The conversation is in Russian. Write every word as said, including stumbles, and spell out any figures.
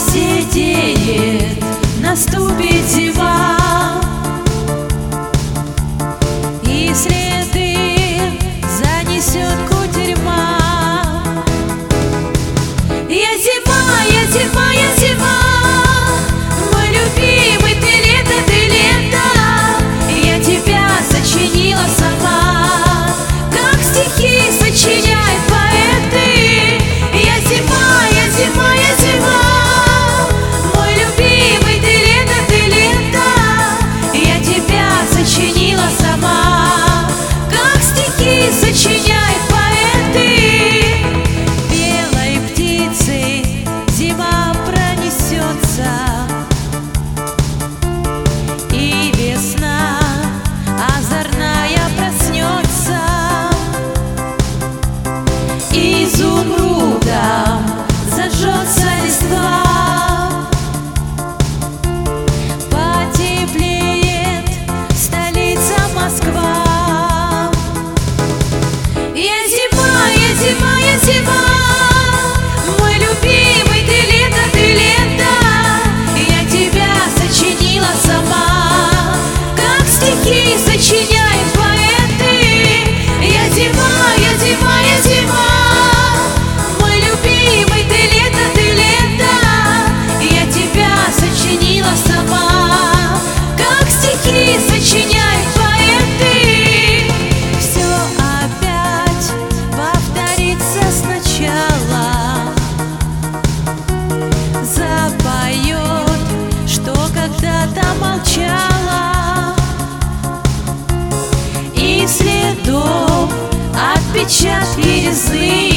посидеет, наступит зима, и следы занесет кутерьма. Я зима, я зима, я зима, мой любимый, ты лето, ты лето. Я тебя сочинила сама, как стихи сочиняют поэты. Я зима, я зима, я зима, мой любимый, ты лето, ты лето. Я тебя сочинила сама, как стихи сочиняют поэты. Белой птицей зима пронесется, и весна озорная проснется. Изумрудом зажжется листва, потеплеет столица Москва. Я зима, я зима, я зима, мой любимый, ты лето, ты лето. Я тебя сочинила сама, как стихи сочиняют поэты. Я зима, я зима, я зима, мой любимый, ты лето, ты лето. Я тебя сочинила сама, как стихи сочиняют поэты. Все опять повторится сначала, запоет, что когда-то молчала, и следов отпечатки резные